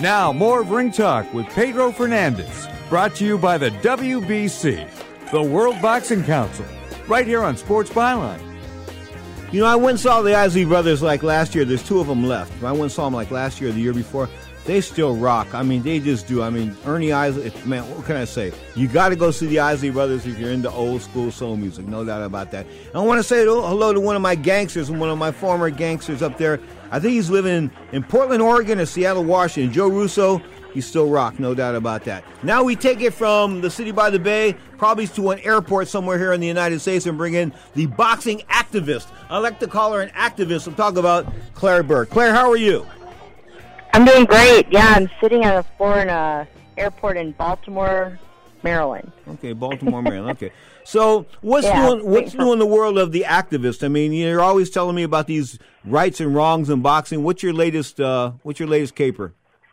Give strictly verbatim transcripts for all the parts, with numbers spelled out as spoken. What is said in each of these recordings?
Now, more of Ring Talk with Pedro Fernandez, brought to you by the W B C, the World Boxing Council, right here on Sports Byline. You know, I went and saw the Isley Brothers like last year. There's two of them left. I went and saw them like last year or the year before. They still rock. I mean, they just do. I mean, Ernie Isley, man, what can I say? You got to go see the Isley Brothers if you're into old school soul music. No doubt about that. And I want to say hello to one of my gangsters, one of my former gangsters up there. I think he's living in, in Portland, Oregon, or Seattle, Washington. Joe Russo, he still rock, no doubt about that. Now we take it from the city by the bay, probably to an airport somewhere here in the United States, and bring in the boxing activist. I like to call her an activist. I'm talking about Claire Burke. Claire, how are you? I'm doing great. Yeah, I'm sitting on the floor in a airport in Baltimore, Maryland. Okay, Baltimore, Maryland. Okay. So what's yeah, new? What's new in the world of the activist? I mean, you're always telling me about these rights and wrongs in boxing. What's your latest? Uh, what's your latest caper?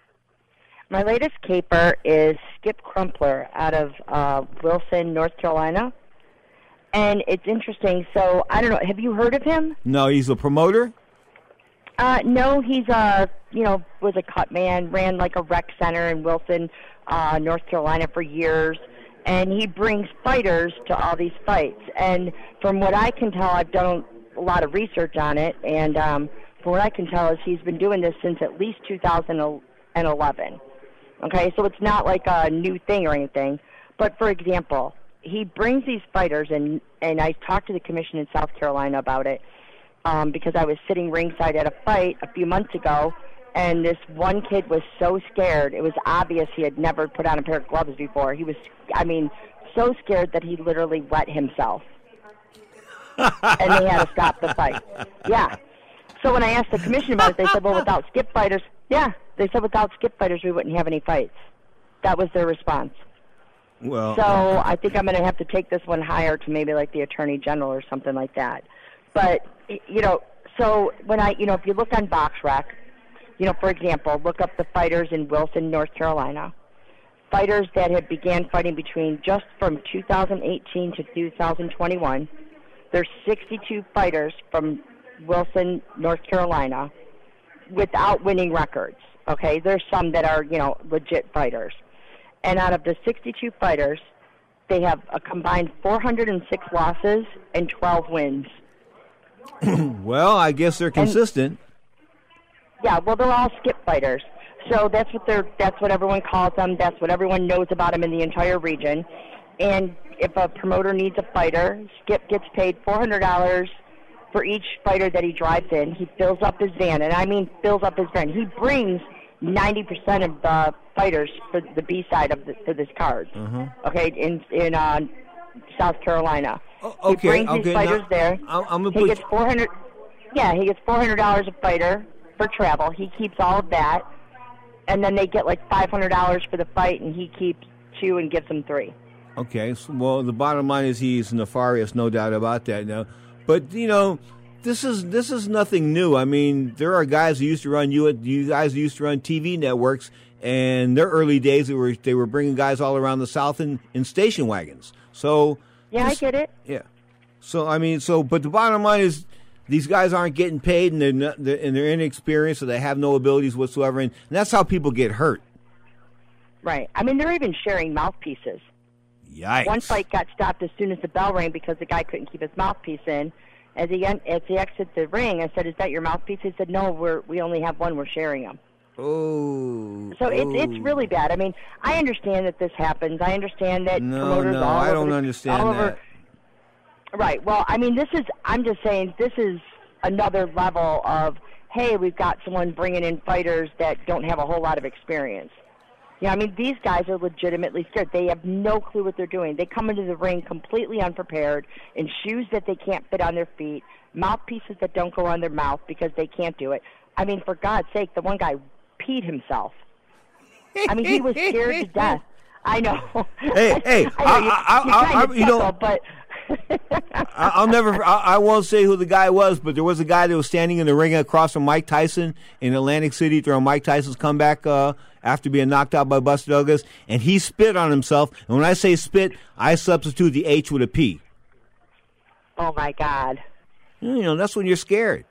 My latest caper is Skip Crumpler out of uh, Wilson, North Carolina, and it's interesting. So I don't know. Have you heard of him? No, he's a promoter. Uh, no, he's a you know was a cut man, ran like a rec center in Wilson, uh, North Carolina for years. And he brings fighters to all these fights. And from what I can tell, I've done a lot of research on it, and um, from what I can tell is he's been doing this since at least two thousand eleven. Okay, so it's not like a new thing or anything. But, for example, he brings these fighters, and, and I talked to the commission in South Carolina about it um, because I was sitting ringside at a fight a few months ago, and this one kid was so scared. It was obvious he had never put on a pair of gloves before. He was, I mean, so scared that he literally wet himself. And they had to stop the fight. Yeah. So when I asked the commission about it, they said, well, without skip fighters, yeah, they said without skip fighters we wouldn't have any fights. That was their response. Well, so I think I'm going to have to take this one higher to maybe like the Attorney General or something like that. But, you know, so when I, you know, if you look on BoxRec, you know, for example, look up the fighters in Wilson, North Carolina. Fighters that have began fighting between just from two thousand eighteen to two thousand twenty-one. There's sixty-two fighters from Wilson, North Carolina, without winning records. Okay, there's some that are, you know, legit fighters. And out of the sixty-two fighters, they have a combined four hundred six losses and twelve wins. Well, I guess they're consistent. And, yeah, well, they're all skip fighters. So that's what they're. That's what everyone calls them. That's what everyone knows about them in the entire region. And if a promoter needs a fighter, Skip gets paid four hundred dollars for each fighter that he drives in. He fills up his van, and I mean fills up his van. He brings ninety percent of the fighters for the B side of the, for this card. Uh-huh. Okay, in in uh, South Carolina. Oh, okay, he brings okay, these fighters now, there. I'm, I'm gonna he put gets four hundred. Yeah, he gets four hundred dollars a fighter for travel. He keeps all of that, and then they get like five hundred dollars for the fight, and he keeps two and gives them three. Okay, so, well, the bottom line is he's nefarious, no doubt about that. Now, but you know, this is this is nothing new. I mean, there are guys who used to run you you guys who used to run T V networks, and their early days they were they were bringing guys all around the South in, in station wagons. So yeah, this, I get it. Yeah. So I mean, so but the bottom line is, these guys aren't getting paid, and they're, not, they're and they're inexperienced, so they have no abilities whatsoever, and, and that's how people get hurt. Right. I mean, they're even sharing mouthpieces. Yikes! One fight got stopped as soon as the bell rang because the guy couldn't keep his mouthpiece in. As he as he exited the ring, I said, "Is that your mouthpiece?" He said, "No, we're we only have one. We're sharing them." Oh. So oh. it's it's really bad. I mean, I understand that this happens. I understand that no, promoters no, all I over don't the, understand all that. Over, right. Well, I mean, this is. I'm just saying this is another level of, hey, we've got someone bringing in fighters that don't have a whole lot of experience. Yeah, I mean, these guys are legitimately scared. They have no clue what they're doing. They come into the ring completely unprepared, in shoes that they can't fit on their feet, mouthpieces that don't go on their mouth because they can't do it. I mean, for God's sake, the one guy peed himself. I mean, he was scared to death. I know. Hey, hey, I know, you, I, I, you, I, I, you know, chuckle, but I'll never. I, I won't say who the guy was, but there was a guy that was standing in the ring across from Mike Tyson in Atlantic City during Mike Tyson's comeback uh, after being knocked out by Buster Douglas, and he spit on himself. And when I say spit, I substitute the H with a P. Oh my God! You know, that's when you're scared.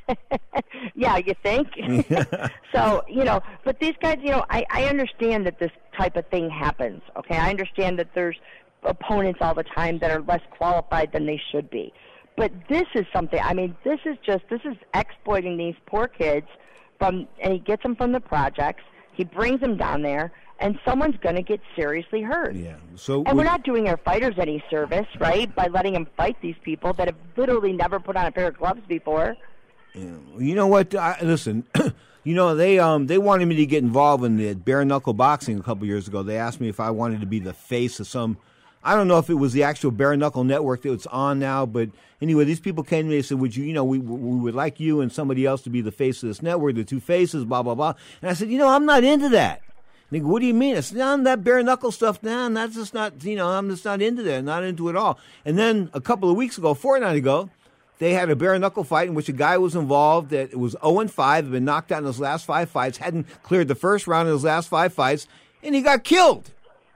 Yeah, you think? So, you know, but these guys, you know, I, I understand that this type of thing happens, okay? I understand that there's opponents all the time that are less qualified than they should be. But this is something, I mean, this is just, this is exploiting these poor kids from, and he gets them from the projects, he brings them down there, and someone's going to get seriously hurt. Yeah. So and we, we're not doing our fighters any service, right, by letting them fight these people that have literally never put on a pair of gloves before. Yeah. You know what? I, listen, you know, they um they wanted me to get involved in the bare knuckle boxing a couple years ago. They asked me if I wanted to be the face of some, I don't know if it was the actual bare knuckle network that it's on now, but anyway, these people came to me and said, would you, you know, we, we would like you and somebody else to be the face of this network, the two faces, blah, blah, blah. And I said, you know, I'm not into that. They go, what do you mean? I said, no, that bare knuckle stuff, nah, that's just not, you know, I'm just not into that, not into it all. And then a couple of weeks ago, a fortnight ago, they had a bare knuckle fight in which a guy was involved that was oh and five, had been knocked out in his last five fights, hadn't cleared the first round in his last five fights, and he got killed.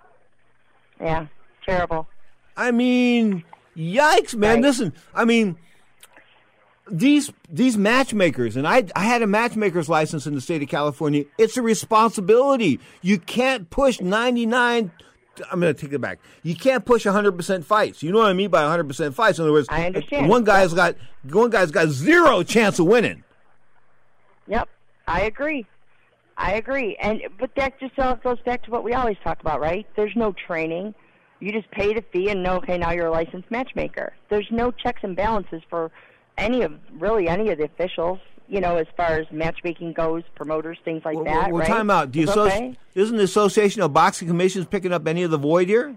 Yeah, terrible. I mean, yikes, man. Right. Listen, I mean, these these matchmakers, and I I had a matchmaker's license in the state of California. It's a responsibility. You can't push ninety-nine. I'm going to take it back. You can't push one hundred percent fights. You know what I mean by one hundred percent fights? In other words, I understand. One guy's got one guy's got zero chance of winning. Yep, I agree. I agree. And but that just all goes back to what we always talk about, right? There's no training. You just pay the fee and know, okay, now you're a licensed matchmaker. There's no checks and balances for any of, really any of the officials, you know, as far as matchmaking goes, promoters, things like well, that, well, right? time out. Do you associ- okay? Isn't the Association of Boxing Commissions picking up any of the void here?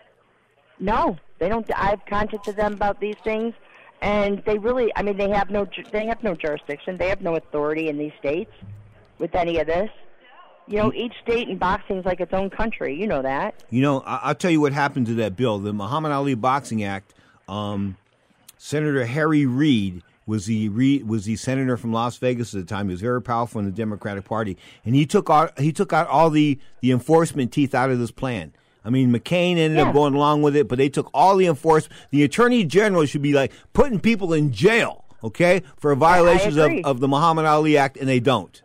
No, they don't. I've contacted them about these things, and they really, I mean, they have no, ju- they have no jurisdiction. They have no authority in these states with any of this. You know, each state in boxing is like its own country. You know that. You know, I- I'll tell you what happened to that bill. The Muhammad Ali Boxing Act, um, Senator Harry Reid was the Reid, was the senator from Las Vegas at the time. He was very powerful in the Democratic Party, and he took out he took out all the, the enforcement teeth out of this plan. I mean, McCain ended yeah. up going along with it, but they took all the enforcement. The Attorney General should be like putting people in jail, okay, for violations of, of the Muhammad Ali Act, and they don't.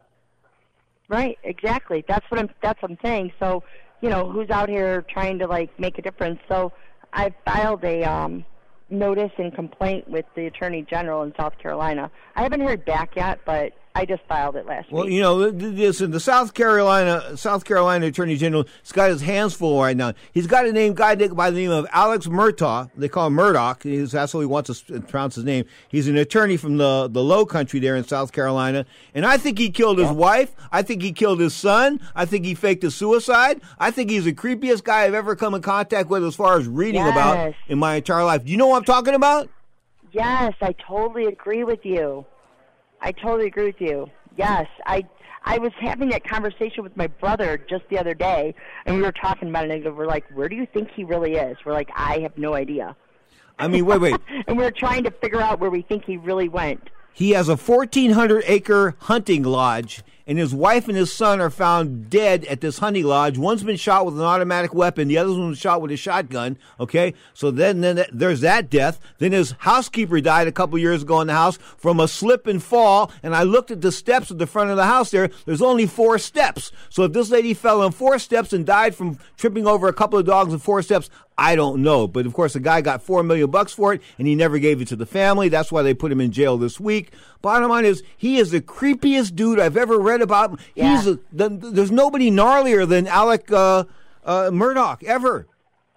Right, exactly. That's what I'm. That's what I'm saying. So, you know, who's out here trying to like make a difference? So, I filed a um, notice and complaint with the Attorney General in South Carolina. I haven't heard back yet, but I just filed it last well, week. Well, you know, this the South Carolina South Carolina Attorney General has got his hands full right now. He's got a name guy by the name of Alex Murtaugh. They call him Murdoch. He's, that's what he wants to pronounce his name. He's an attorney from the, the Low Country there in South Carolina. And I think he killed his yeah. wife. I think he killed his son. I think he faked a suicide. I think he's the creepiest guy I've ever come in contact with as far as reading yes. about in my entire life. Do you know what I'm talking about? Yes, I totally agree with you. I totally agree with you. Yes, I I was having that conversation with my brother just the other day, and we were talking about it, and we're like, where do you think he really is? We're like, I have no idea. I mean, wait, wait. And we're trying to figure out where we think he really went. He has a fourteen hundred acre hunting lodge, and his wife and his son are found dead at this hunting lodge. One's been shot with an automatic weapon. The other one was shot with a shotgun. Okay, so then, then there's that death. Then his housekeeper died a couple years ago in the house from a slip and fall. And I looked at the steps at the front of the house there. There's only four steps. So if this lady fell on four steps and died from tripping over a couple of dogs in four steps, I don't know. But of course, the guy got four million bucks for it, and he never gave it to the family. That's why they put him in jail this week. Bottom line is, he is the creepiest dude I've ever read about. Yeah. He's a, the, there's nobody gnarlier than Alec uh, uh, Murdoch ever.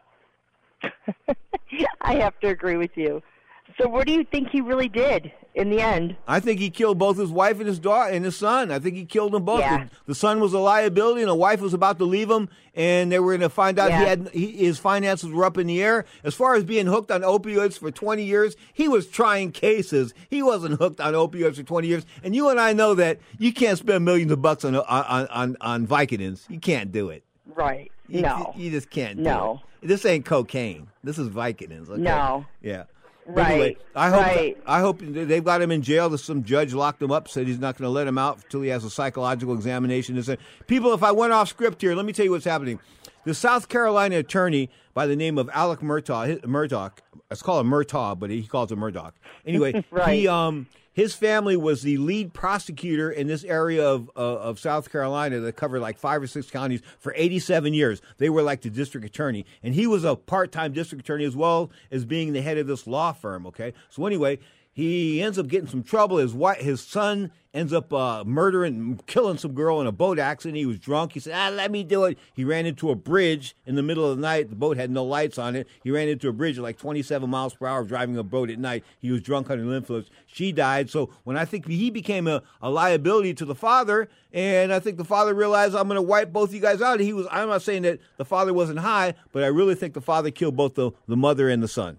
I have to agree with you. So what do you think he really did in the end? I think he killed both his wife and his daughter and his son. I think he killed them both. Yeah. The, the son was a liability, and the wife was about to leave him, and they were going to find out yeah. he had he, his finances were up in the air. As far as being hooked on opioids for twenty years, he was trying cases. He wasn't hooked on opioids for twenty years. And you and I know that you can't spend millions of bucks on on on, on Vicodins. You can't do it. Right. You, no. You, you just can't do no. it. This ain't cocaine. This is Vicodins. Okay? No. Yeah. Right. Anyway, I hope right. I hope they've got him in jail. Some judge locked him up, said he's not going to let him out until he has a psychological examination. People, if I went off script here, let me tell you what's happening. the South Carolina attorney by the name of Alec Murtaugh, Murdoch, let's call him Murtaugh, but he calls him Murdoch. Anyway, right. he um his family was the lead prosecutor in this area of uh, of South Carolina that covered like five or six counties for eighty-seven years. They were like the district attorney, and he was a part-time district attorney as well as being the head of this law firm. Okay, so anyway, he ends up getting some trouble. His wife, his son ends up uh, murdering, killing some girl in a boat accident. He was drunk. He said, ah, let me do it. He ran into a bridge in the middle of the night. The boat had no lights on it. He ran into a bridge at like twenty-seven miles per hour driving a boat at night. He was drunk under the influence. She died. So when I think he became a, a liability to the father, and I think the father realized, I'm going to wipe both of you guys out. He was. I'm not saying that the father wasn't high, but I really think the father killed both the, the mother and the son.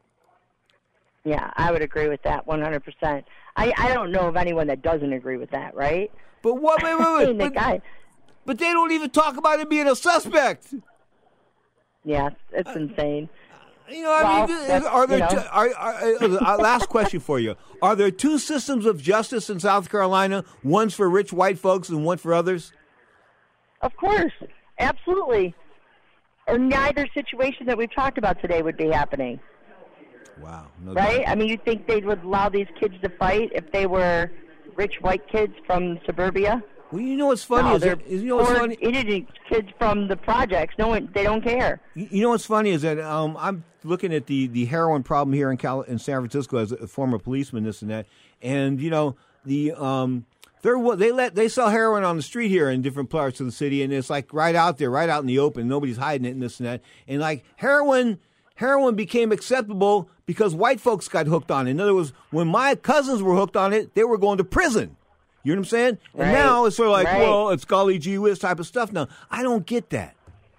Yeah, I would agree with that one hundred percent. I, I don't know of anyone that doesn't agree with that, right? But what? Wait, wait, wait. the but, guy, but they don't even talk about him being a suspect. Yeah, it's uh, insane. You know, I well, mean, are there? You know. Two, are, are, are, last question for you: are there two systems of justice in South Carolina? One's for rich white folks and one for others. Of course, absolutely. Or neither situation that we've talked about today would be happening. Wow. No right? doubt. I mean, you think they would allow these kids to fight if they were rich white kids from suburbia? Well, you know what's funny no, is, they're that, is you know what's poor funny. Indian kids from the projects. No one, they don't care. You, you know what's funny is that um, I'm looking at the, the heroin problem here in Cal- in San Francisco as a former policeman, this and that, and you know the um, they're they let they sell heroin on the street here in different parts of the city, and it's like right out there, right out in the open. Nobody's hiding it and this and that, and like heroin. Heroin became acceptable because white folks got hooked on it. In other words, when my cousins were hooked on it, they were going to prison. You know what I'm saying? Right. And now it's sort of like, right. well, it's golly gee whiz type of stuff now. I don't get that.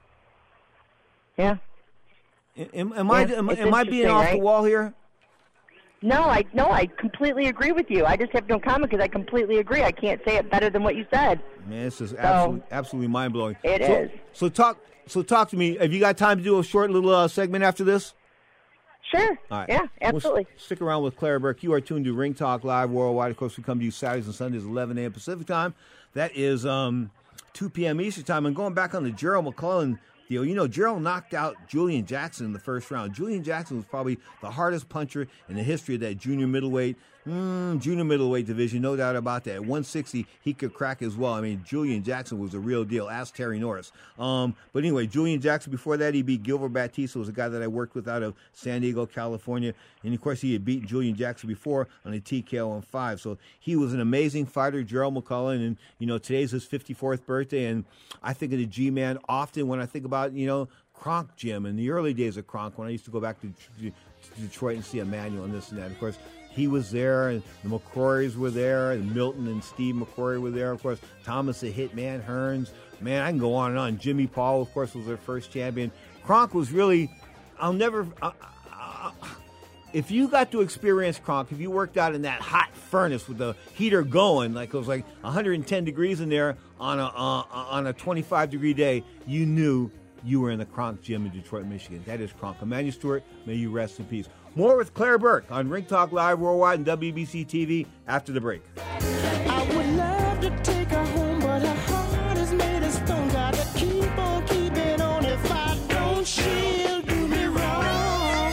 Yeah. Am, am I yeah, am, am I being off right? the wall here? No, I no, I completely agree with you. I just have no comment because I completely agree. I can't say it better than what you said. Man, this is so, absolutely absolutely mind blowing. It so, is. So talk. So talk to me. Have you got time to do a short little uh, segment after this? Sure. All right. Yeah, absolutely. We'll stick around with Clara Burke. You are tuned to Ring Talk Live Worldwide. Of course, we come to you Saturdays and Sundays, eleven a.m. Pacific time. That is um, two p.m. Eastern time. And going back on the Gerald McClellan deal, you know, Gerald knocked out Julian Jackson in the first round. Julian Jackson was probably the hardest puncher in the history of that junior middleweight, mm, junior middleweight division, no doubt about that. At one sixty, he could crack as well. I mean, Julian Jackson was a real deal. Ask Terry Norris. Um, but anyway, Julian Jackson, before that, he beat Gilbert Batista, was a guy that I worked with out of San Diego, California. And, of course, he had beaten Julian Jackson before on a T K O in five. So he was an amazing fighter, Gerald McClellan. And, you know, today's his fifty-fourth birthday. And I think of the G-Man often when I think about, you know, Kronk Jim in the early days of Kronk when I used to go back to, to, to Detroit and see Emmanuel and this and that. Of course, he was there, and the McCrories were there, and Milton and Steve McCrory were there. Of course, Thomas the Hitman Hearns. Man, I can go on and on. Jimmy Paul, of course, was their first champion. Kronk was really, I'll never, uh, uh, if you got to experience Kronk, if you worked out in that hot furnace with the heater going, like it was like one hundred ten degrees in there on a uh, on a twenty-five degree day, you knew you were in the Kronk gym in Detroit, Michigan. That is Kronk. Emmanuel Stewart, may you rest in peace. More with Clara Burke on Ring Talk Live Worldwide and W B C T V after the break. I would love to take her home, but her heart is made of stone. Gotta keep on keeping on. If I don't, she'll do me wrong.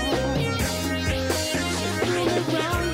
Do me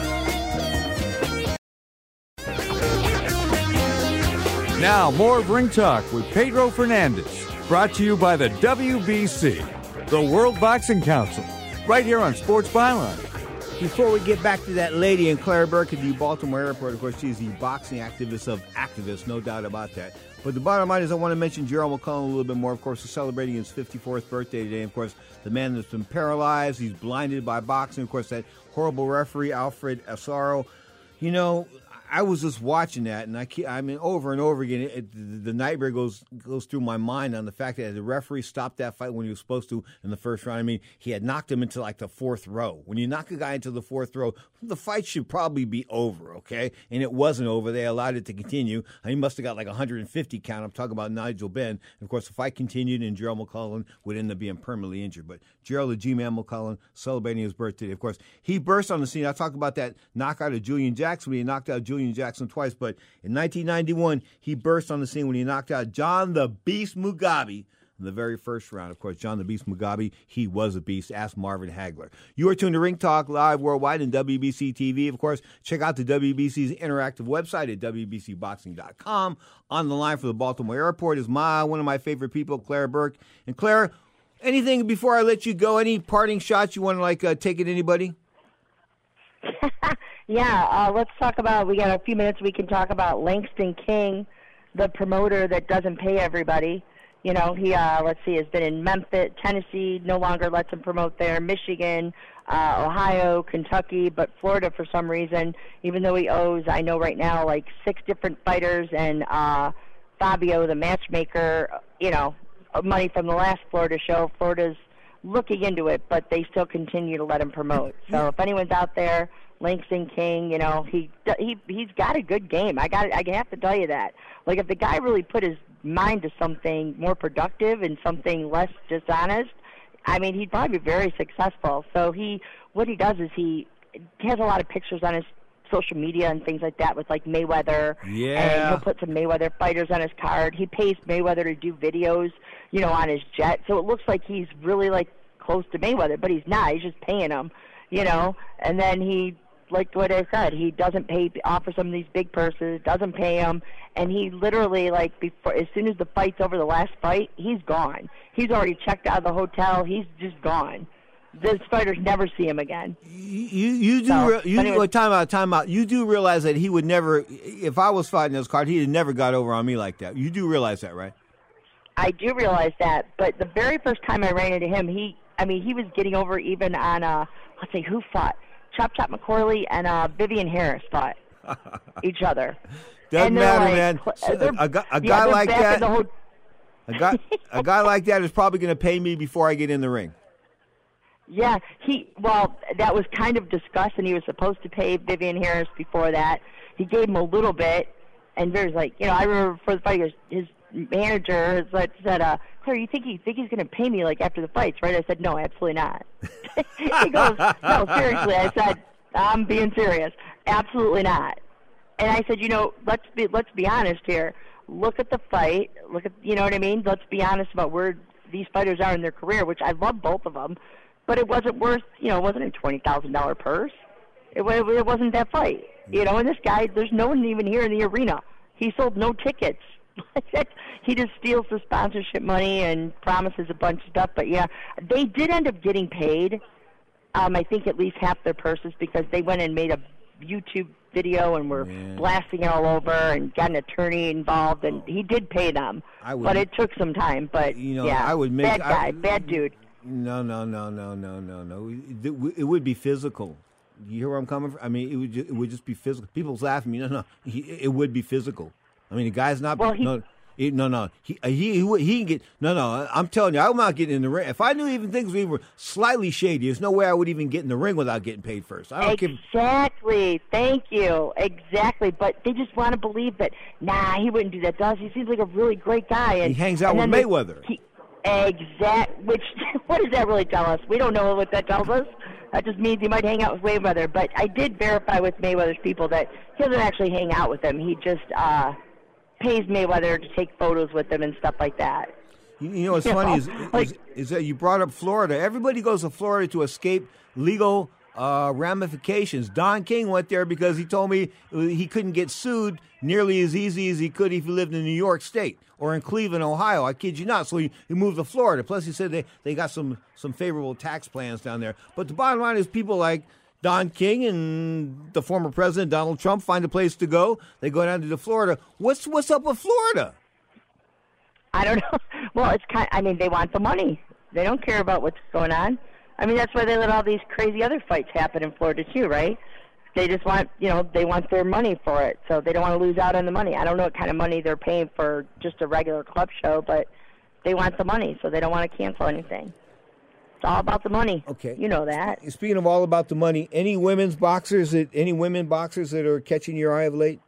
wrong. Now, more of Ring Talk with Pedro Fernandez, brought to you by the W B C, the World Boxing Council, right here on Sports Byline. Before we get back to that lady in Clara Burke at the Baltimore airport, of course, she's the boxing activist of activists, no doubt about that. But the bottom line is I want to mention Gerald McClellan a little bit more. Of course, he's celebrating his fifty-fourth birthday today. Of course, the man that's been paralyzed, he's blinded by boxing. Of course, that horrible referee, Alfred Asaro. You know, I was just watching that, and I keep, I mean, over and over again, it, it, the nightmare goes goes through my mind on the fact that the referee stopped that fight when he was supposed to in the first round. I mean, he had knocked him into like the fourth row. When you knock a guy into the fourth row, the fight should probably be over, okay? And it wasn't over. They allowed it to continue. He must have got like one hundred fifty count. I'm talking about Nigel Benn. And of course, the fight continued, and Gerald McClellan would end up being permanently injured. But Gerald the G-Man McClellan celebrating his birthday. Of course, he burst on the scene. I talked about that knockout of Julian Jackson when he knocked out Julian Jackson twice. But in nineteen ninety-one, he burst on the scene when he knocked out John the Beast Mugabe. in the very first round. Of course, John the Beast Mugabe, he was a beast. Ask Marvin Hagler. You are tuned to Ring Talk live worldwide and W B C T V. Of course, check out the W B C's interactive website at W B C boxing dot com. On the line for the Baltimore Airport is my one of my favorite people, Clara Burke. And Clara, anything before I let you go? Any parting shots you want to like uh, take at anybody? Yeah, uh, let's talk about, we got a few minutes we can talk about Langston King, the promoter that doesn't pay everybody. You know, he, uh, let's see, has been in Memphis, Tennessee, no longer lets him promote there, Michigan, uh, Ohio, Kentucky, but Florida for some reason, even though he owes, I know right now, like six different fighters and uh, Fabio, the matchmaker, you know, money from the last Florida show. Florida's looking into it, but they still continue to let him promote. So if anyone's out there, Langston King, you know, he he he's got a good game. I got I have to tell you that. Like if the guy really put his mind to something more productive and something less dishonest, I mean, he'd probably be very successful. So he what he does is he has a lot of pictures on his social media and things like that with like Mayweather. Yeah. And he'll put some Mayweather fighters on his card. He pays Mayweather to do videos, you know, on his jet. So it looks like he's really like close to Mayweather, but he's not. He's just paying him, you know. And then he, like what I said, he doesn't pay, offer some of these big purses, doesn't pay him, and he literally, like, before, as soon as the fight's over, the last fight, he's gone. He's already checked out of the hotel. He's just gone. Those fighters never see him again. You you do So, re- you anyway. well, time out time out. You do realize that he would never, if I was fighting this card, he'd have never got over on me like that. You do realize that, right? I do realize that, but the very first time I ran into him, he, I mean, he was getting over even on, uh, let's see, who fought? Chop Chop McCorley and uh, Vivian Harris fought each other. Doesn't And they're matter, like- man. they're- A, guy- a yeah, guy they're like back in that, the ho- a guy a guy like that is probably going to pay me before I get in the ring. Yeah, he, well, that was kind of discussed, and he was supposed to pay Vivian Harris before that. He gave him a little bit, and there's like, you know, I remember before the fight, his, his manager has like, said, uh, Claire, you think, you think he's going to pay me, like, after the fights, right? I said, no, absolutely not. He goes, no, seriously. I said, I'm being serious. Absolutely not. And I said, you know, let's be, let's be honest here. Look at the fight. Look at, you know what I mean? Let's be honest about where these fighters are in their career, which I love both of them. But it wasn't worth, you know, it wasn't a twenty thousand dollars purse. It, wa- it wasn't that fight. You know, and this guy, there's no one even here in the arena. He sold no tickets. He just steals the sponsorship money and promises a bunch of stuff. But, yeah, they did end up getting paid, um, I think, at least half their purses because they went and made a YouTube video and were Man. blasting it all over and got an attorney involved. And he did pay them. I would- but it took some time. But, You know, yeah, I would make- bad guy, I- bad dude. No, no, no, no, no, no, no. It, it would be physical. You hear where I'm coming from? I mean, it would just, it would just be physical. People's laughing at me. No, no, he, it would be physical. I mean, the guy's not. Well, he- no, it, no, no. He, he, he, would- he can get. No, no. I'm telling you, I'm not getting in the ring. If I knew even things were slightly shady, there's no way I would even get in the ring without getting paid first. I don't give. Exactly. Thank you. Exactly. But they just want to believe that, nah, he wouldn't do that to us. He seems like a really great guy. And, He hangs out and with then they- Mayweather. He, exact. Which, what does that really tell us? We don't know what that tells us. That just means he might hang out with Mayweather. But I did verify with Mayweather's people that he doesn't actually hang out with them. He just uh, pays Mayweather to take photos with them and stuff like that. You, you know what's You funny know, is, like- is is that you brought up Florida. Everybody goes to Florida to escape legal uh, ramifications. Don King went there because he told me he couldn't get sued nearly as easy as he could if he lived in New York State or in Cleveland, Ohio. I kid you not. So he, he moved to Florida. Plus, he said they, they got some, some favorable tax plans down there. But the bottom line is people like Don King and the former president, Donald Trump, find a place to go. They go down to Florida. What's what's up with Florida? I don't know. Well, it's kind. I mean, they want the money. They don't care about what's going on. I mean, that's why they let all these crazy other fights happen in Florida too, right? They just want, you know, they want their money for it, so they don't want to lose out on the money. I don't know what kind of money they're paying for just a regular club show, but they want the money, so they don't want to cancel anything. It's all about the money. Okay. You know that. Speaking of all about the money, any women's boxers that any women boxers that are catching your eye of late?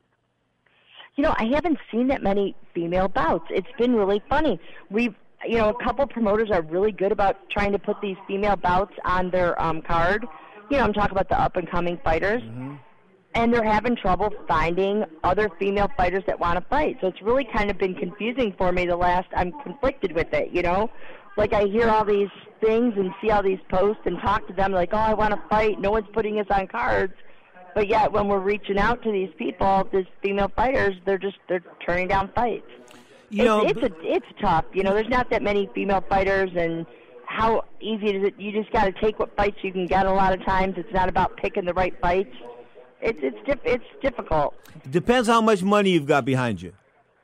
You know, I haven't seen that many female bouts. It's been really funny. We've, you know, a couple promoters are really good about trying to put these female bouts on their um, card. You know, I'm talking about the up-and-coming fighters. Mm-hmm. and they're having trouble finding other female fighters that want to fight. So it's really kind of been confusing for me the last, I'm conflicted with it, you know? Like I hear all these things and see all these posts and talk to them like, oh, I want to fight. No one's putting us on cards. But yet when we're reaching out to these people, these female fighters, they're just, they're turning down fights. You know, it's, it's, a, it's tough. You know, there's not that many female fighters, and how easy is it? You just got to take what fights you can get a lot of times. It's not about picking the right fights. It's it's diff- it's difficult. Depends how much money you've got behind you.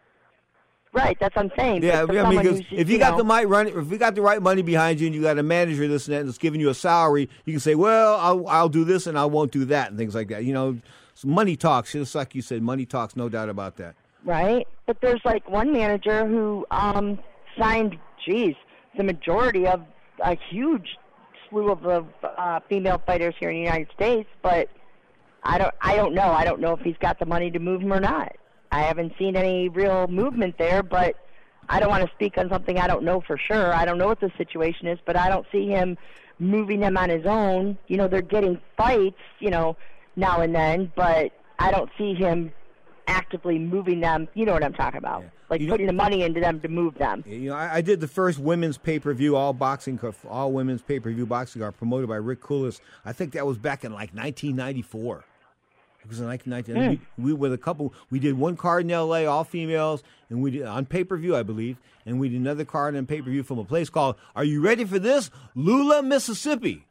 Right, that's what I'm saying. Yeah, but I mean, because who's, if you, you got know, the right run, if you got the right money behind you, and you got a manager, this and that, that's giving you a salary, you can say, "Well, I'll, I'll do this and I won't do that," and things like that. You know, so money talks. Just like you said, money talks. No doubt about that. Right, but there's like one manager who um, signed, geez, the majority of a huge slew of, of uh, female fighters here in the United States, but I don't, I don't know. I don't know if he's got the money to move them or not. I haven't seen any real movement there, but I don't want to speak on something I don't know for sure. I don't know what the situation is, but I don't see him moving them on his own. You know, they're getting fights, you know, now and then, but I don't see him actively moving them. You know what I'm talking about. Yeah. Like you putting know, the money into them to move them. You know, I, I did the first women's pay-per-view, all boxing, all women's pay-per-view boxing card promoted by Rick Coulis. I think that was back in like nineteen ninety-four. It was in nineteen ninety-four. Mm. We, we with a couple. We did one card in L A, all females, and we did on pay-per-view, I believe, and we did another card on pay-per-view from a place called, are you ready for this? Lula, Mississippi.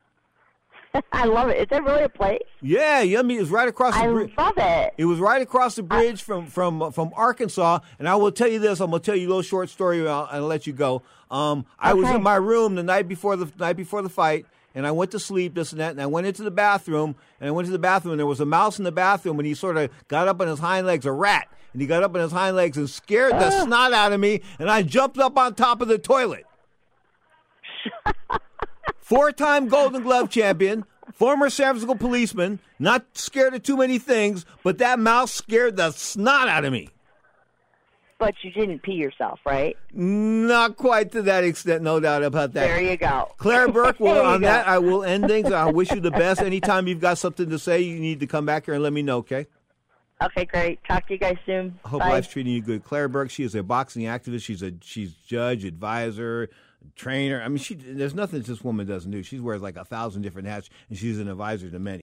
I love it. Is that really a place? Yeah, yeah. I mean, it was right across the bridge. I love it. It was right across the bridge I, from from from Arkansas. And I will tell you this. I'm gonna tell you a little short story, and I'll, I'll let you go. Um, I okay. was in my room the night before the night before the fight, and I went to sleep, this and that, and I went into the bathroom, and I went to the bathroom, and there was a mouse in the bathroom, and he sort of got up on his hind legs, a rat, and he got up on his hind legs and scared uh. the snot out of me, and I jumped up on top of the toilet. Four-time Golden Glove champion, former San Francisco policeman, not scared of too many things, but that mouse scared the snot out of me. But you didn't pee yourself, right? Not quite to that extent, no doubt about that. There you go. Claire Burke, well, on go. that, I will end things. I wish you the best. Anytime you've got something to say, you need to come back here and let me know, okay? Okay, great. Talk to you guys soon. I hope Bye. life's treating you good. Claire Burke, she is a boxing activist. She's a she's judge, advisor, trainer. I mean, she there's nothing this woman doesn't do. She wears like a thousand different hats, and she's an advisor to many.